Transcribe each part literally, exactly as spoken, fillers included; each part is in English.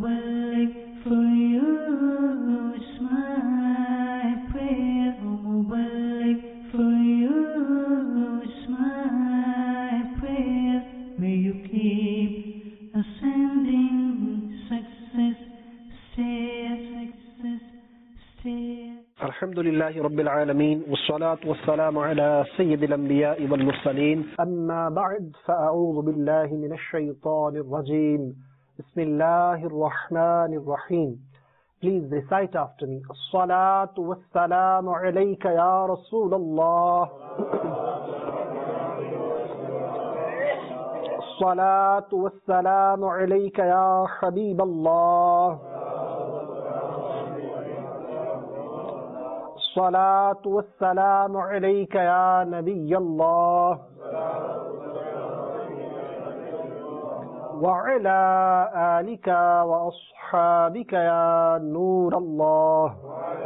Mubarak for you is my prayer. Mubarak for you is my prayer. May you keep ascending success, stay success, stay. الحمد لله رب العالمين والصلاة والسلام على سيد الأنبياء والمرسلين أما بعد فأعوذ بالله من الشيطان الرجيم بسم الله الرحمن الرحيم. Please recite after me. الصلاة والسلام عليك يا رسول الله. الصلاة والسلام عليك يا حبيب الله. الصلاة والسلام عليك يا نبي الله وعلى آلك وأصحابك يا نور الله.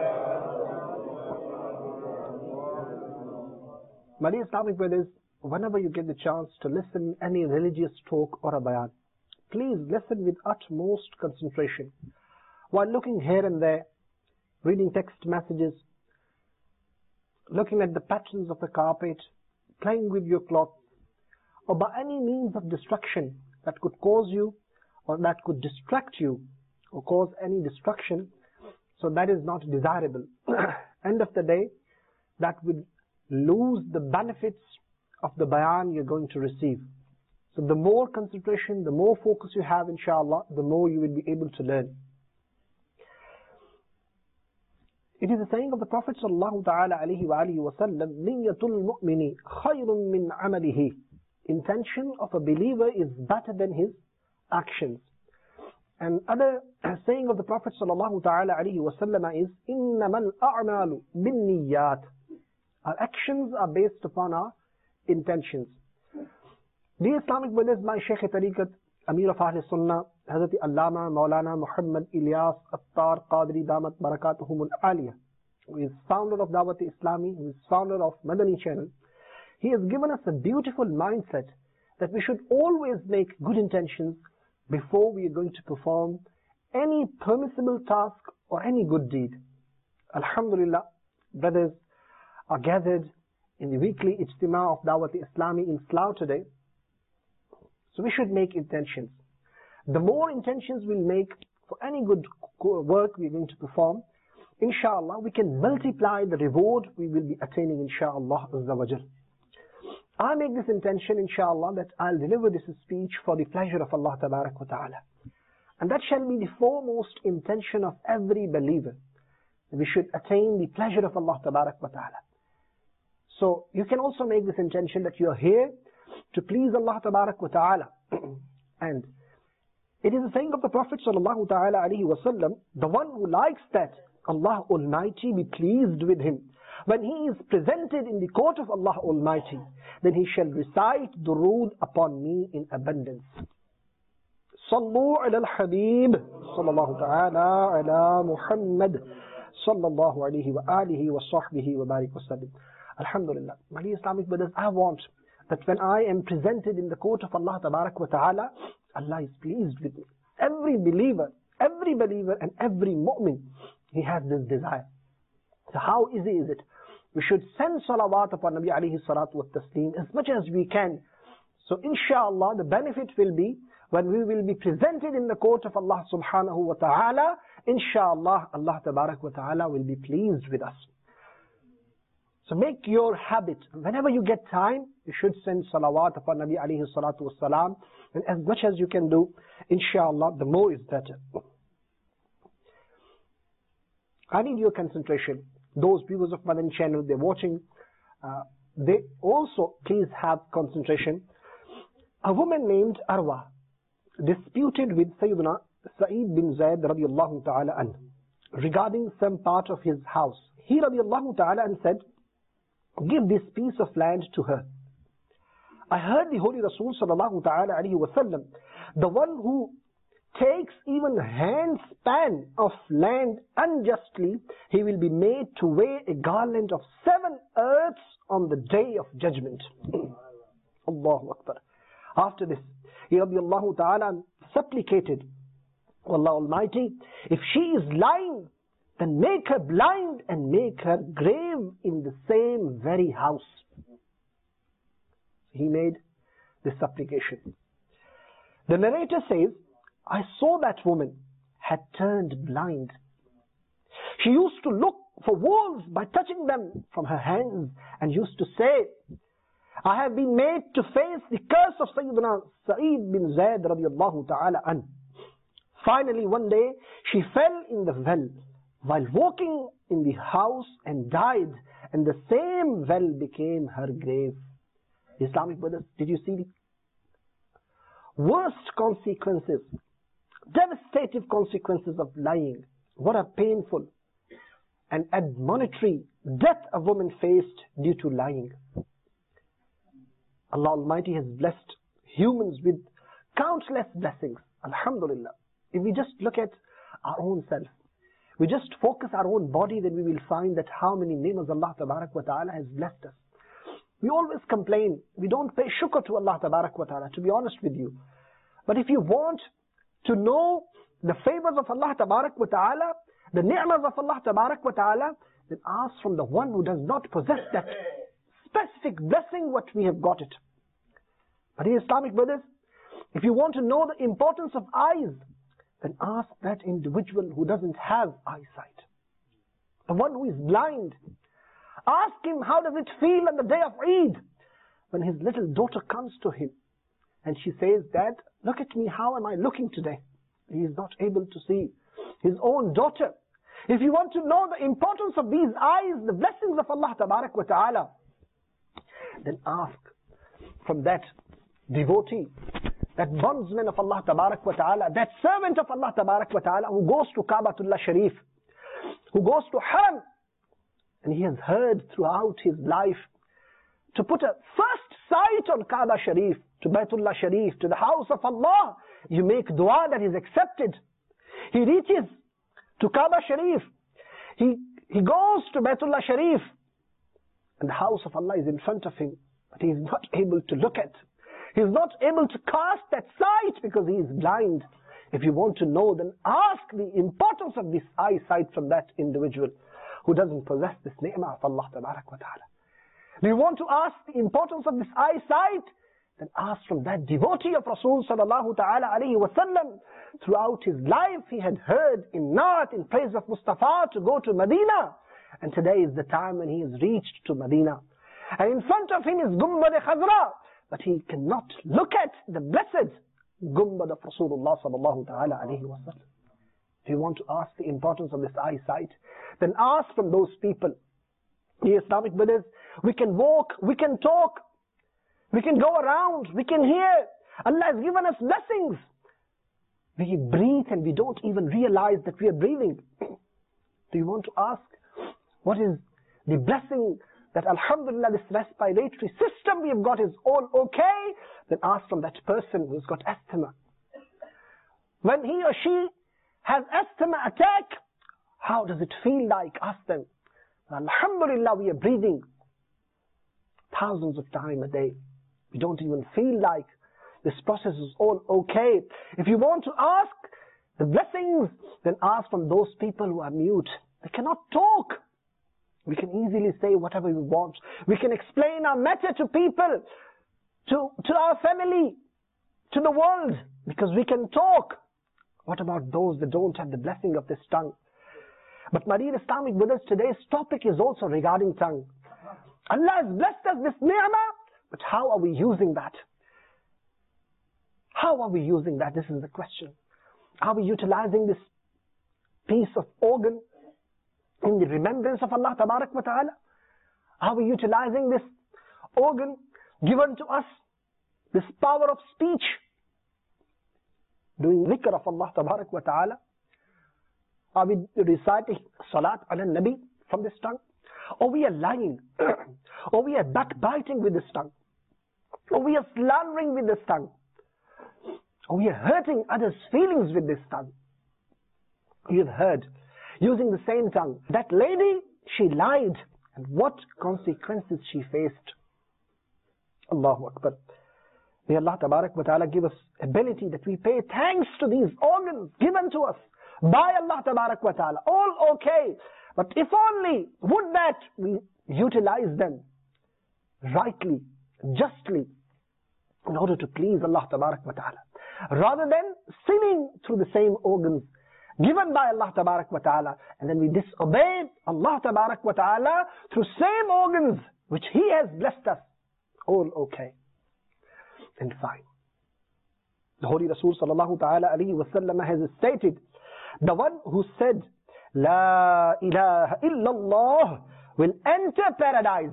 My dear Islamic brothers, whenever you get the chance to listen any religious talk or a bayan, please listen with utmost concentration. While looking here and there, reading text messages, looking at the patterns of the carpet, playing with your cloth, or by any means of distraction that could cause you or that could distract you or cause any destruction, so that is not desirable. End of the day, that will lose the benefits of the bayan you're going to receive. So the more concentration, the more focus you have, inshallah, the more you will be able to learn. It is a saying of the Prophet sallallahu ta'ala alayhi wa alihi wa sallam, Niyatul mu'mini khayrun min amalihi. Intention of a believer is better than his actions. And other saying of the Prophet sallallahu ta'ala alayhi wa sallam is, Innamal a'malu bin niyyat. Our actions are based upon our intentions. Dear Islamic brothers, my Shaykh Tariqat, Amir of Ahl Sunnah, Hazrat Allama Maulana Muhammad Ilyas Attar Qadri Damat Barakatuhum Al-Aliyah, who is founder of Dawat Islami, who is founder of Madani channel, he has given us a beautiful mindset that we should always make good intentions before we are going to perform any permissible task or any good deed. Alhamdulillah, brothers are gathered in the weekly Ijtima of Dawat Islami in Slough today. So we should make intentions. The more intentions we'll make for any good work we're going to perform, inshallah, we can multiply the reward we will be attaining, inshallah, azza wa jal. I make this intention, inshallah, that I'll deliver this speech for the pleasure of Allah tabarak wa ta'ala. And that shall be the foremost intention of every believer. We should attain the pleasure of Allah tabarak wa ta'ala. So you can also make this intention that you are here to please Allah tabarak wa ta'ala. And it is a saying of the Prophet sallallahu ta'ala alayhi wa sallam, the one who likes that Allah Almighty be pleased with him, when he is presented in the court of Allah Almighty, then he shall recite durood upon me in abundance. Sallu ala al-Habib sallallahu ta'ala ala Muhammad sallallahu alayhi wa alihi wa sahbihi wa barik wa sallam. Alhamdulillah. My dear Islamic brothers, I want that when I am presented in the court of Allah tabarak wa ta'ala, Allah is pleased with me. Every believer, every believer and every mu'min, he has this desire. So how easy is it? We should send salawat upon Nabi alayhi salatu wa taslim as much as we can. So inshallah, the benefit will be when we will be presented in the court of Allah subhanahu wa ta'ala, inshallah, Allah tabarak wa ta'ala will be pleased with us. So make your habit, whenever you get time, you should send salawat upon Nabi alayhi salatu wa salam, and as much as you can do, inshallah, the more is better. I need your concentration. Those viewers of Madani channel, they're watching, uh, they also please have concentration. A woman named Arwa disputed with Sayyidina Sa'id bin Zayd radiallahu ta'ala anhu regarding some part of his house. He radiallahu ta'ala anhu said, give this piece of land to her. I heard the Holy Rasul sallallahu ta'ala alayhi wa sallam, the one who takes even a handspan of land unjustly, he will be made to wear a garland of seven earths on the day of judgment. Allahu Akbar. After this, he radiallahu ta'ala supplicated Allah Almighty, if she is lying, then make her blind and make her grave in the same very house. He made this supplication. The narrator says, I saw that woman had turned blind. She used to look for walls by touching them from her hands and used to say, I have been made to face the curse of Sayyidina Sa'id bin Zayd radiallahu ta'ala an. Finally, one day, she fell in the well while walking in the house and died, and the same well became her grave. Islamic brothers, did you see the worst consequences, devastative consequences of lying? What a painful and admonitory death a woman faced due to lying. Allah Almighty has blessed humans with countless blessings. Alhamdulillah. If we just look at our own self, we just focus our own body, then we will find that how many ni'mas Allah Tabarak wa Ta'ala has blessed us. We always complain. We don't pay shukr to Allah Tabarak wa Ta'ala, to be honest with you. But if you want to know the favors of Allah Tabarak wa Ta'ala, the ni'mas of Allah Tabarak wa Ta'ala, then ask from the one who does not possess that specific blessing what we have got it. But dear Islamic brothers, if you want to know the importance of eyes, then ask that individual who doesn't have eyesight, the one who is blind. Ask him, how does it feel on the day of Eid when his little daughter comes to him and she says, Dad, look at me, how am I looking today? He is not able to see his own daughter. If you want to know the importance of these eyes, the blessings of Allah Tabarak wa Ta'ala, then ask from that devotee, that bondsman of Allah Tabarak wa Ta'ala, that servant of Allah Tabarak wa Ta'ala who goes to Kaabatullah Sharif, who goes to Haram, and he has heard throughout his life to put a first sight on Kaaba Sharif, to Baytullah Sharif, to the house of Allah, you make dua that is accepted. He reaches to Kaaba Sharif, he, he goes to Baytullah Sharif, and the house of Allah is in front of him, but he is not able to look at. He is not able to cast that sight because he is blind. If you want to know, then ask the importance of this eyesight from that individual who doesn't possess this ni'mah of Allah Tabarak wa Ta'ala. Do you want to ask the importance of this eyesight? Then ask from that devotee of Rasul Sallallahu Ta'ala Alayhi Wa Sallam. Throughout his life he had heard in Naat, in praise of Mustafa, to go to Medina. And today is the time when he has reached to Medina. And in front of him is Gumbad Khazra. But he cannot look at the blessed Gumbad of Rasulullah Sallallahu Ta'ala Alayhi Wa Sallam. If you want to ask the importance of this eyesight, then ask from those people. The Islamic brothers, we can walk, we can talk, we can go around, we can hear. Allah has given us blessings. We breathe and we don't even realize that we are breathing. Do you want to ask what is the blessing that Alhamdulillah this respiratory system we have got is all okay? Then ask from that person who's got asthma. When he or she has asthma attack, how does it feel like? Ask them. Alhamdulillah, we are breathing thousands of times a day. We don't even feel like this process is all okay. If you want to ask the blessings, then ask from those people who are mute. They cannot talk. We can easily say whatever we want. We can explain our matter to people, to, to our family, to the world, because we can talk. What about those that don't have the blessing of this tongue? But my dear Islamic brothers, today's topic is also regarding tongue. Allah has blessed us this ni'mah, but how are we using that? How are we using that? This is the question. Are we utilizing this piece of organ in the remembrance of Allah Tabarak wa Ta'ala? Are we utilizing this organ given to us, this power of speech, doing dhikr of Allah Tabarak wa Ta'ala? Are we reciting Salat ala Nabi from this tongue? Or we are lying? Or we are backbiting with this tongue? Or we are slandering with this tongue? Or we are hurting others' feelings with this tongue? You have heard, using the same tongue, that lady, she lied. And what consequences she faced? Allahu Akbar. May Allah Tabarak wa Ta'ala give us ability that we pay thanks to these organs given to us by Allah Tabarak wa Ta'ala. All okay. But if only would that we utilize them rightly, justly, in order to please Allah Tabarak wa Ta'ala, rather than sinning through the same organs given by Allah Tabarak wa Ta'ala, and then we disobey Allah Tabarak wa Ta'ala through same organs which He has blessed us. All okay and fine. The Holy Rasul Sallallahu Ta'ala Alaihi Wasallam has stated, the one who said La ilaha illallah will enter paradise,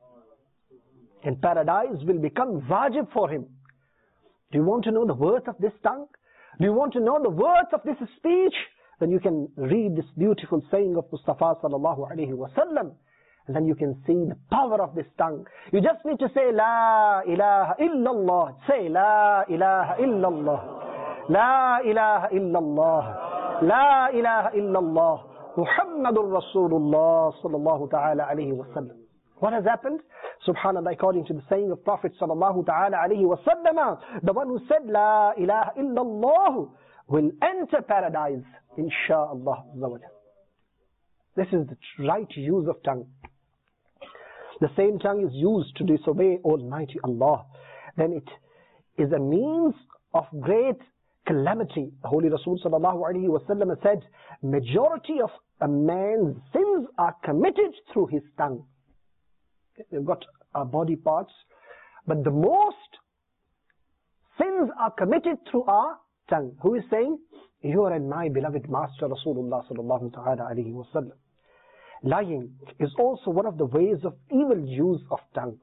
and paradise will become wajib for him. Do you want to know the worth of this tongue? Do you want to know the worth of this speech? Then you can read this beautiful saying of Mustafa Sallallahu Alaihi Wasallam, and then you can see the power of this tongue. You just need to say La ilaha illallah. Say La ilaha illallah. La ilaha illallah. La ilaha illallah. Muhammadur Rasulullah Sallallahu Ta'ala Alaihi Wasallam. What has happened? Subhanallah, according to the saying of Prophet Sallallahu Ta'ala Alaihi Wasallam, the one who said La ilaha illallah will enter paradise, insha'Allah. This is the right use of tongue. The same tongue is used to disobey Almighty Allah, then it is a means of great calamity. The Holy Rasul Sallallahu Alaihi Wasallam said, majority of a man's sins are committed through his tongue. We've got our body parts, but the most sins are committed through our tongue. Who is saying? You are in my beloved Master Rasulullah Sallallahu Ta'ala Alaihi Wasallam. Lying is also one of the ways of evil use of tongue.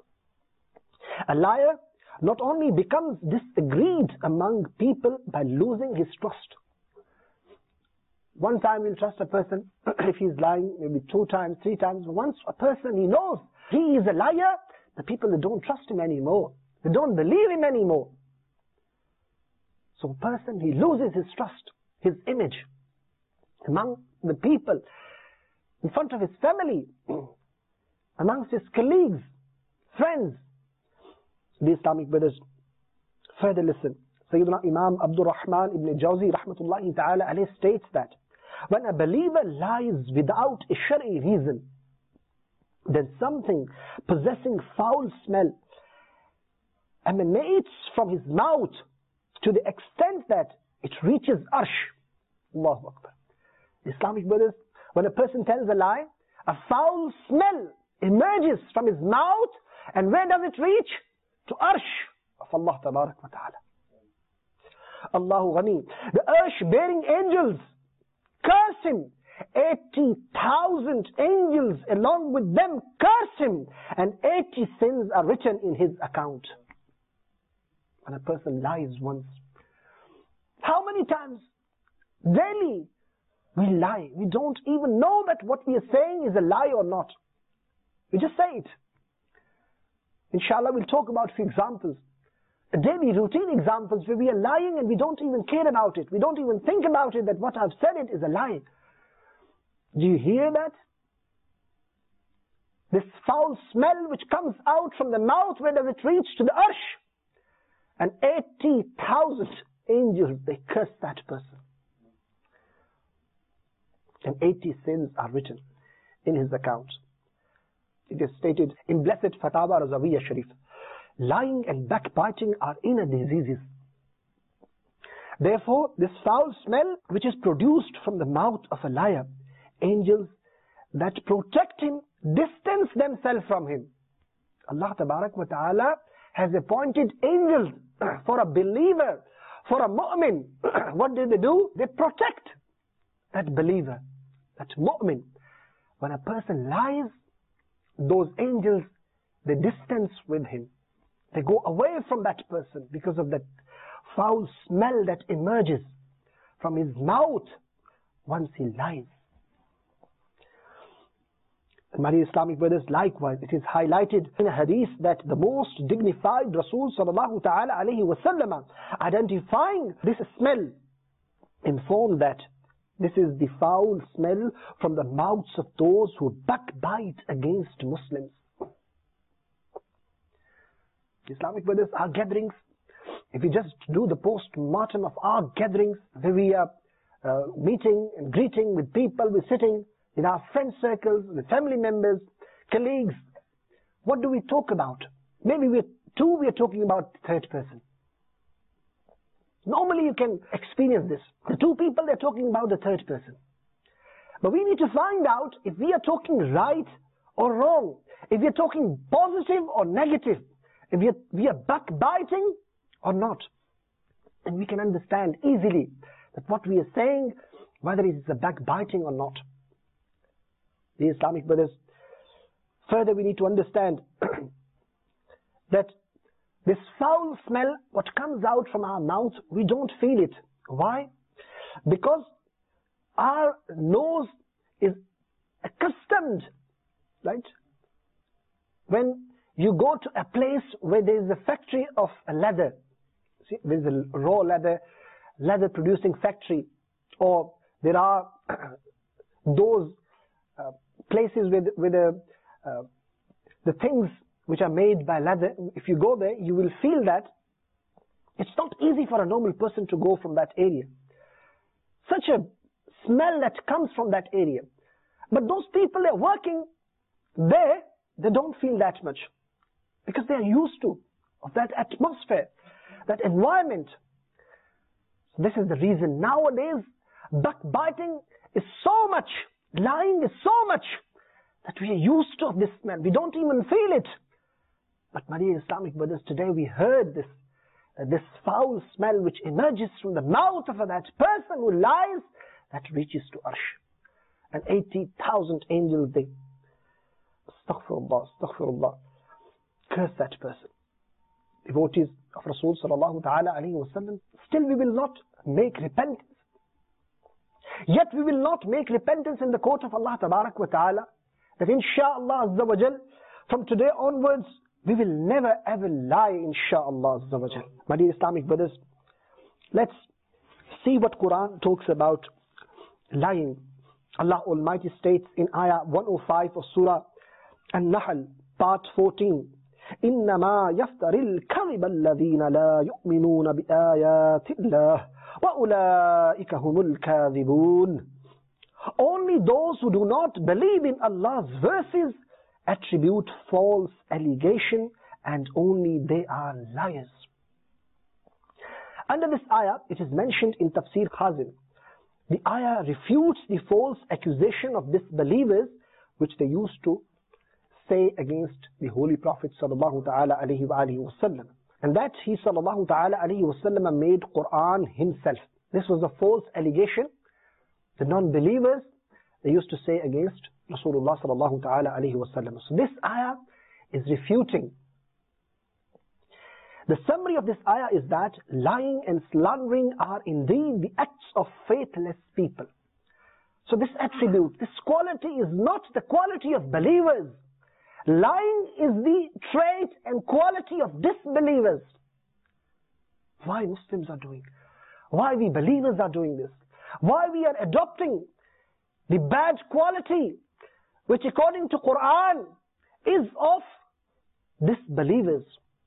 A liar not only becomes disagreed among people by losing his trust. One time he'll trust a person, if he's lying, maybe two times, three times. Once a person he knows he is a liar, the people, they don't trust him anymore. They don't believe him anymore. So a person, he loses his trust, his image among the people, in front of his family, amongst his colleagues, friends. The Islamic brothers, further listen. Sayyidina Imam Abdul Rahman ibn Jawzi rahmatullahi ta'ala alayhi states that when a believer lies without a shari reason, then something possessing foul smell emanates from his mouth to the extent that it reaches arsh. Allahu Akbar. Islamic brothers, when a person tells a lie, a foul smell emerges from his mouth, and where does it reach? To arsh of Allah Tabarak wa Ta'ala. Allahu Ghani. The arsh bearing angels curse him. eighty thousand angels along with them curse him, and eighty sins are written in his account. When a person lies once, how many times daily we lie? We don't even know that what we are saying is a lie or not. We just say it. Inshallah, we'll talk about a few examples, daily routine examples where we are lying and we don't even care about it. We don't even think about it, that what I've said it is a lie. Do you hear that? This foul smell which comes out from the mouth, where does it reach? To the arsh. And eighty thousand angels, they curse that person. And eighty sins are written in his account. It is stated in Blessed Fatawa Razawiyya Sharif, lying and backbiting are inner diseases. Therefore, this foul smell which is produced from the mouth of a liar, angels that protect him distance themselves from him. Allah Tabarak wa Ta'ala has appointed angels for a believer, for a mu'min. What do they do? They protect that believer, that mu'min. When a person lies, those angels, they distance with him. They go away from that person because of that foul smell that emerges from his mouth once he lies. And my Islamic brothers, likewise, it is highlighted in a hadith that the most dignified Rasul Sallallahu Ta'ala Alaihi Wasallam, identifying this smell, informed that this is the foul smell from the mouths of those who backbite against Muslims. Islamic brothers, our gatherings, if we just do the post-mortem of our gatherings, where we are uh, meeting and greeting with people, we're sitting in our friend circles, with family members, colleagues, what do we talk about? Maybe we're two, we're talking about the third person. Normally you can experience this. The two people, they're talking about the third person. But we need to find out if we are talking right or wrong, if we are talking positive or negative, if we are, we are backbiting or not. And we can understand easily that what we are saying, whether it is a backbiting or not. The Islamic brothers, further we need to understand that this foul smell, what comes out from our mouth, we don't feel it. Why? Because our nose is accustomed, right? When you go to a place where there is a factory of leather, see, there is a raw leather, leather producing factory, or there are those uh, places where, the, where the, uh, the things which are made by leather, if you go there, you will feel that it's not easy for a normal person to go from that area. Such a smell that comes from that area. But those people that are working there, they don't feel that much. Because they are used to of that atmosphere, that environment. So this is the reason nowadays backbiting is so much, lying is so much, that we are used to this smell. We don't even feel it. But my dear Islamic brothers, today we heard this, uh, this foul smell which emerges from the mouth of that person who lies, that reaches to Arsh. And eighty thousand angels, they, astaghfirullah, astaghfirullah, curse that person. Devotees of Rasul sallallahu ta'ala alayhi wa sallam, still we will not make repentance. Yet we will not make repentance in the court of Allah tabarak wa ta'ala, that insha'Allah azza wa jal, from today onwards, we will never ever lie, insha'Allah azza wa jal. My dear Islamic brothers, let's see what Quran talks about lying. Allah Almighty states in ayah one oh five of Surah An-Nahl, part fourteen, إِنَّمَا يَفْتَرِ الْكَذِبَ الَّذِينَ لَا يُؤْمِنُونَ بِآيَاتِ اللَّهِ وَأُولَٰئِكَ هُمُ الْكَاذِبُونَ. Only those who do not believe in Allah's verses attribute false allegation, and only they are liars. Under this ayah, it is mentioned in Tafsir Khazin. The ayah refutes the false accusation of disbelievers which they used to say against the Holy Prophet sallallahu ta'ala alayhi wa alihi wa sallam. And that he sallallahu ta'ala alayhi wa sallam made Quran himself. This was a false allegation the non-believers, they used to say against Rasulullah sallallahu ta'ala alayhi wa sallam. So this ayah is refuting. The summary of this ayah is that lying and slandering are indeed the acts of faithless people. So this attribute, this quality is not the quality of believers. Lying is the trait and quality of disbelievers. Why Muslims are doing? Why we believers are doing this? Why we are adopting the bad quality which according to Quran is of disbelievers?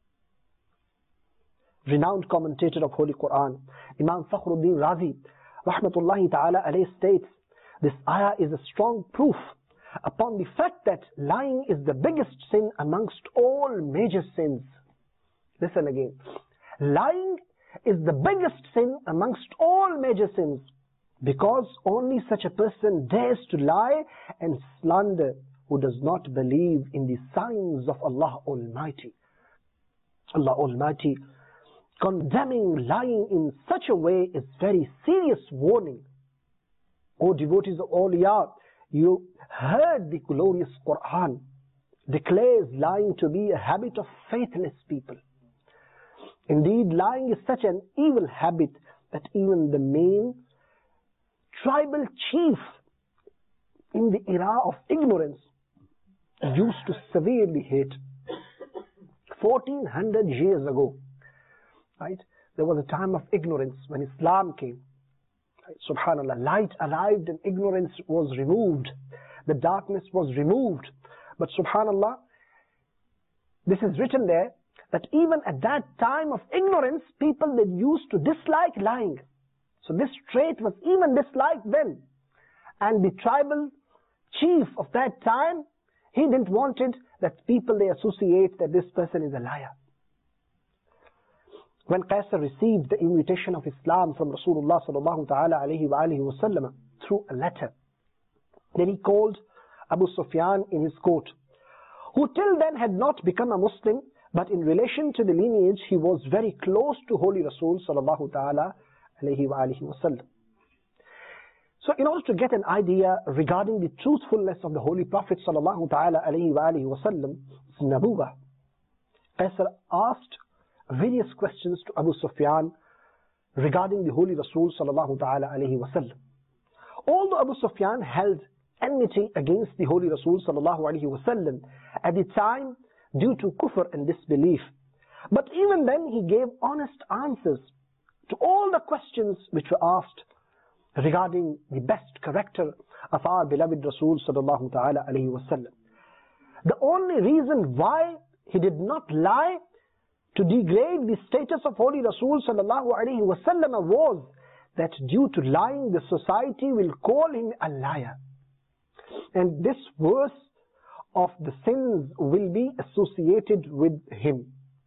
Renowned commentator of Holy Quran, Imam Fakhruddin Razi, rahmatullahi ta'ala alayhi, states, this ayah is a strong proof upon the fact that lying is the biggest sin amongst all major sins. Listen again. Lying is the biggest sin amongst all major sins, because only such a person dares to lie and slander who does not believe in the signs of Allah Almighty. Allah Almighty condemning lying in such a way is very serious warning. O devotees of awliya, you heard the glorious Quran declares lying to be a habit of faithless people. Indeed, lying is such an evil habit that even the main tribal chief in the era of ignorance used to severely hate. fourteen hundred years ago, right, there was a time of ignorance when Islam came. Right, subhanallah, light arrived and ignorance was removed. The darkness was removed. But subhanallah, this is written there that even at that time of ignorance, people that used to dislike lying. So this trait was even disliked then. And the tribal chief of that time, he didn't want it that people they associate that this person is a liar. When Qaisar received the invitation of Islam from Rasulullah sallallahu ta'ala alayhi wa alihi wa sallam through a letter, then he called Abu Sufyan in his court, who till then had not become a Muslim, but in relation to the lineage he was very close to Holy Rasul sallallahu ta'ala alayhi wa alihi wa sallam. So in order to get an idea regarding the truthfulness of the Holy Prophet sallallahu ta'ala alayhi wa alihi wa sallam, Nabuwah, Qaisar asked various questions to Abu Sufyan regarding the Holy Rasul sallallahu ta'ala alayhi wa sallam. Although Abu Sufyan held enmity against the Holy Rasul sallallahu alayhi wa sallam at the time due to kufr and disbelief, but even then he gave honest answers to all the questions which were asked regarding the best character of our beloved Rasul sallallahu ta'ala alayhi wa sallam. The only reason why he did not lie to degrade the status of Holy Rasul sallallahu alayhi wa sallam was that due to lying the society will call him a liar. And this verse of the sins will be associated with him.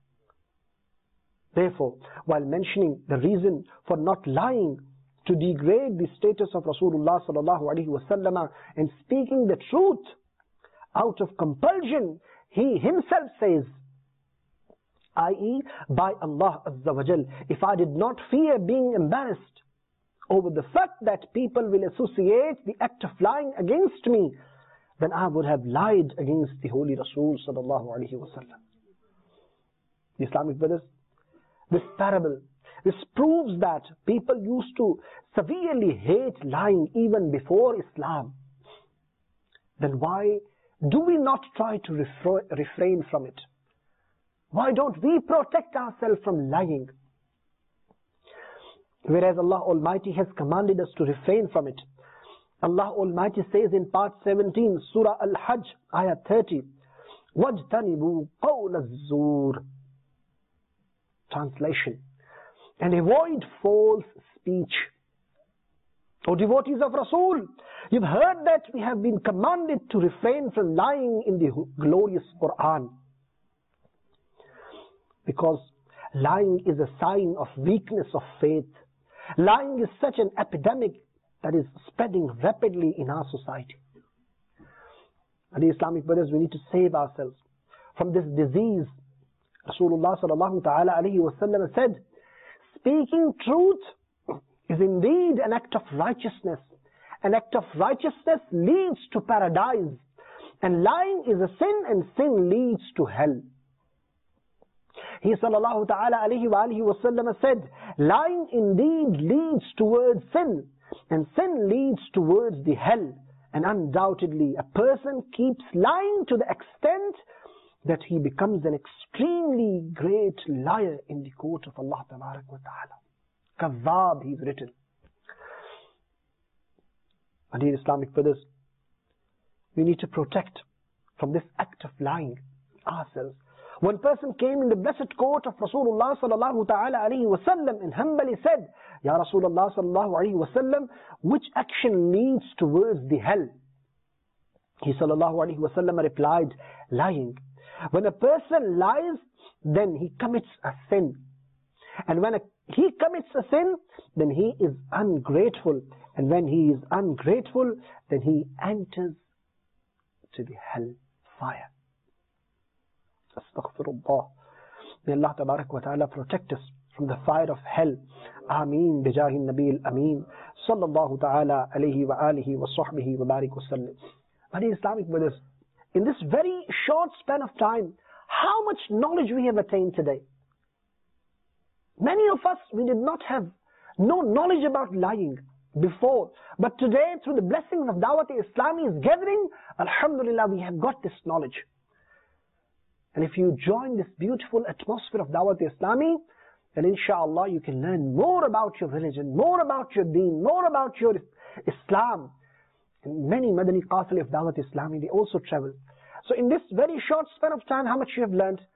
Therefore, while mentioning the reason for not lying to degrade the status of Rasulullah sallallahu alaihi wasallam and speaking the truth out of compulsion, he himself says, that is, by Allah Azza wa Jal, if I did not fear being embarrassed over the fact that people will associate the act of lying against me, then I would have lied against the Holy Rasul sallallahu alaihi wasallam. Islamic brothers, this parable, this proves that people used to severely hate lying even before Islam. Then why do we not try to refrain from it? Why don't we protect ourselves from lying? Whereas Allah Almighty has commanded us to refrain from it. Allah Almighty says in part seventeen, Surah Al-Hajj, ayah thirty, وَاجْتَنِبُوا قَوْلَ الزُّورِ. Translation: and avoid false speech. O devotees of Rasul, you've heard that we have been commanded to refrain from lying in the glorious Quran. Because lying is a sign of weakness of faith. Lying is such an epidemic that is spreading rapidly in our society. And the Islamic brothers, we need to save ourselves from this disease. Rasulullah sallallahu ta'ala alayhi wa sallam said, speaking truth is indeed an act of righteousness. An act of righteousness leads to paradise. And lying is a sin, and sin leads to hell. He sallallahu ta'ala alayhi wa alihi wa sallam said, lying indeed leads towards sin, and sin leads towards the hell. And undoubtedly a person keeps lying to the extent that he becomes an extremely great liar in the court of Allah Tabarak wa Ta'ala. Kazzab, he's written. And dear Islamic brothers, we need to protect from this act of lying ourselves. One person came in the blessed court of Rasulullah sallallahu ta'ala alayhi wa sallam and humbly said, Ya Rasulullah sallallahu alayhi wa sallam, which action leads towards the hell? He sallallahu alayhi wa sallam replied, lying. When a person lies, then he commits a sin. And when a, he commits a sin, then he is ungrateful. And when he is ungrateful, then he enters to the hell fire. Astaghfirullah. May Allah Tabarak wa Ta'ala protect us from the fire of hell. Ameen. Bijahi Nabi al-Ameen. Sallallahu Ta'ala alayhi wa alihi wa sahbihi wa barik wa sallim. But Islamic brothers, in this very short span of time, how much knowledge we have attained today. Many of us, we did not have no knowledge about lying before. But today, through the blessings of Dawat-e-Islami's gathering, alhamdulillah, we have got this knowledge. And if you join this beautiful atmosphere of Dawat-e-Islami, then inshallah you can learn more about your religion, more about your deen, more about your Islam. And many Madani Qafili of Dawat-e-Islami, they also travel. So in this very short span of time, how much you have learned?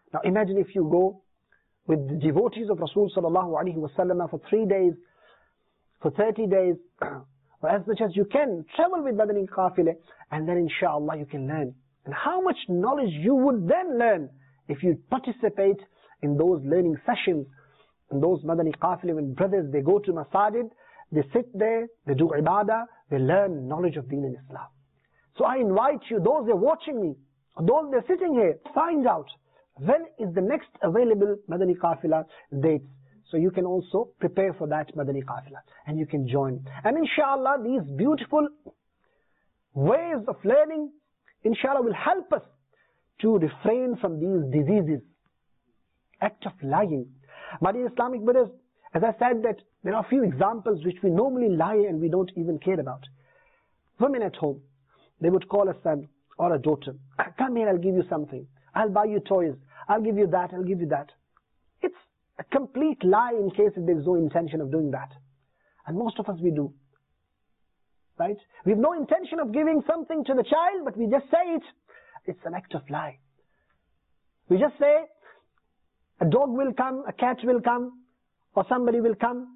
Now imagine if you go with the devotees of Rasul sallallahu alaihi wasallam for three days, for thirty days, or as much as you can, travel with Madani Qafile, and then inshallah you can learn. And how much knowledge you would then learn if you participate in those learning sessions, in those Madani Qafile, when brothers, they go to masajid, they sit there, they do ibadah, they learn knowledge of Deen and Islam. So I invite you, those that are watching me, those that are sitting here, find out when is the next available Madani Qafila dates. So you can also prepare for that Madani Qafila and you can join. And inshallah, these beautiful ways of learning, inshallah, will help us to refrain from these diseases. Act of lying. My dear Islamic brothers, as I said, that there are a few examples which we normally lie and we don't even care about. Women at home, they would call a son or a daughter, come here, I'll give you something. I'll buy you toys. I'll give you that, I'll give you that. It's a complete lie in case if there's no intention of doing that. And most of us, we do. Right? We have no intention of giving something to the child, but we just say it. It's an act of lie. We just say, a dog will come, a cat will come, or somebody will come.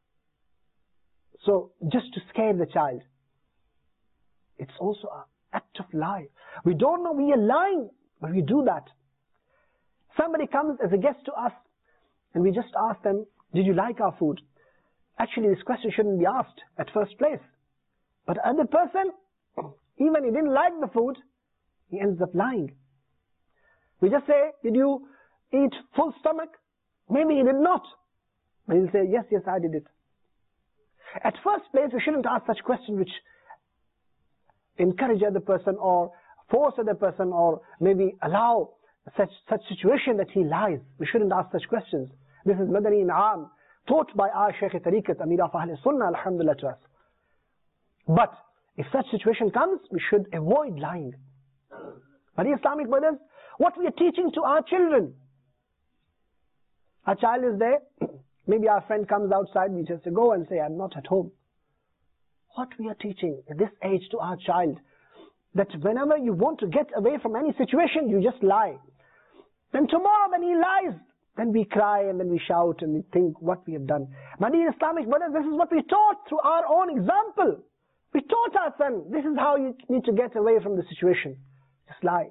So, just to scare the child. It's also an act of lie. We don't know we are lying, but we do that. Somebody comes as a guest to us, and we just ask them, did you like our food? Actually, this question shouldn't be asked at first place. But the other person, even he didn't like the food, he ends up lying. We just say, did you eat full stomach? Maybe he did not. But he'll say, yes, yes, I did it. At first place, we shouldn't ask such questions which encourage other person or force other person or maybe allow such such situation that he lies. We shouldn't ask such questions. This is Madani In'am, taught by our Shaykh Tariqat, Amir of Ahl Sunnah, alhamdulillah to us. But if such situation comes, we should avoid lying. But Islamic brothers, what we are teaching to our children. Our child is there, maybe our friend comes outside, we just go and say, I'm not at home. What we are teaching at this age to our child, that whenever you want to get away from any situation, you just lie. Then tomorrow when he lies, then we cry and then we shout and we think what we have done. My dear Islamic brothers, this is what we taught through our own example. We taught our son, this is how you need to get away from the situation. Just lie.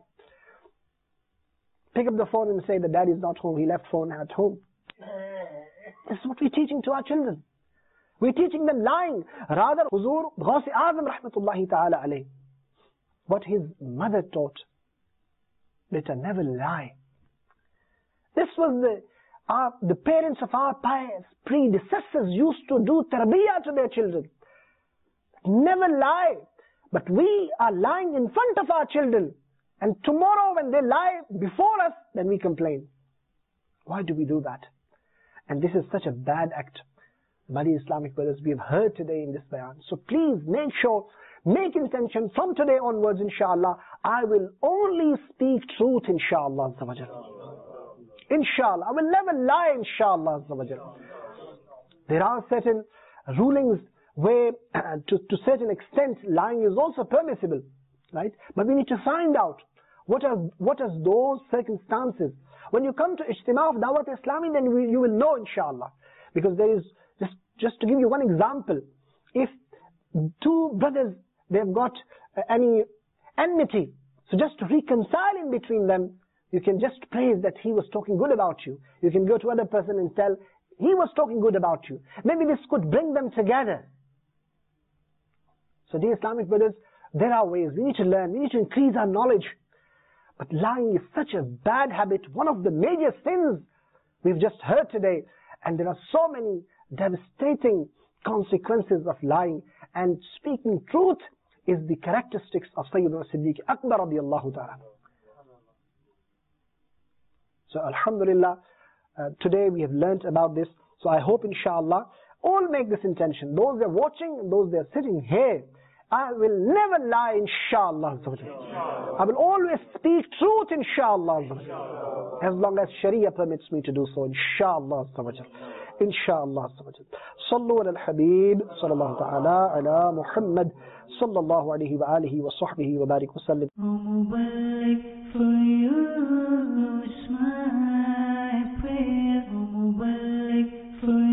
Pick up the phone and say that daddy is not home, he left phone at home. This is what we're teaching to our children. We're teaching them lying. Rather, Huzur Ghaus Azam rahmatullahi ta'ala alayh, what his mother taught, better never lie. This was the, our, the parents of our pious predecessors used to do tarbiyah to their children. Never lie. But we are lying in front of our children. And tomorrow when they lie before us, then we complain. Why do we do that? And this is such a bad act. My dear Islamic brothers, we have heard today in this bayan. So please make sure, make intention from today onwards, inshallah, I will only speak truth, inshallah. Inshallah. I will never lie, inshallah. There are certain rulings where, to, to certain extent, lying is also permissible. Right? But we need to find out what are, what are those circumstances. When you come to Ijtima of Dawat Islami, then we, you will know, inshallah. Because there is, just, just to give you one example, if two brothers, they've got uh, any enmity, so just to reconcile in between them, you can just praise that he was talking good about you. You can go to other person and tell, he was talking good about you. Maybe this could bring them together. So dear Islamic brothers, there are ways, we need to learn, we need to increase our knowledge. But lying is such a bad habit, one of the major sins we've just heard today. And there are so many devastating consequences of lying. And speaking truth is the characteristics of Sayyidina Siddiq Akbar radiyallahu ta'ala. So alhamdulillah, uh, today we have learnt about this. So I hope inshallah, all make this intention. Those that are watching and those that are sitting here, I will never lie, inshallah. I will always speak truth, inshallah. As long as Sharia permits me to do so, inshallah. Inshallah. Sallu ala al-Habib, sallallahu ta'ala ala Muhammad, sallallahu alayhi wa alihi wa sahbihi wa barik wa sallim. for you, my prayer, O Mubarak, for